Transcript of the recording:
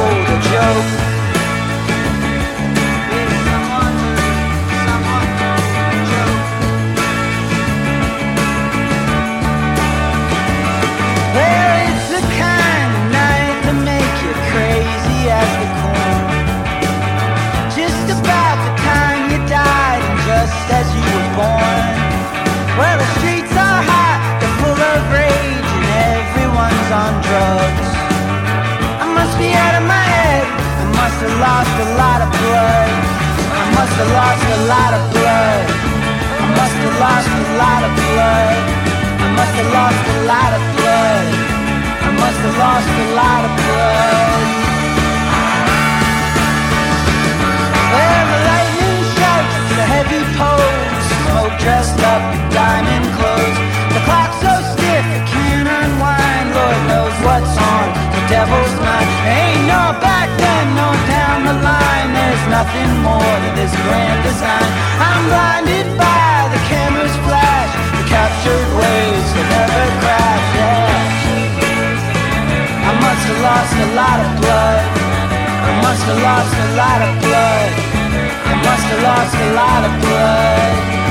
told a joke. Well, it's the kind of night to make you crazy as the corn. Just about the time you died and just as you were born. Well, the streets are hot, they're full of rage, and everyone's on drugs. I must be out of my head, I must have lost a lot of blood. I must have lost a lot of blood. I must have lost a lot of blood. I must have lost a lot of blood. I must have lost a lot of blood. Well, the lightning shouts, the heavy poles, smoke dressed up in diamond clothes. The clock's so stiff it can't unwind. Lord knows what's on the devil's mind. Ain't no back then, no down the line. There's nothing more to this grand design. I'm blinded by the camera's flash, the captured waves that never crash. Yeah. I must have lost a lot of blood. I must have lost a lot of blood. I must have lost a lot of blood.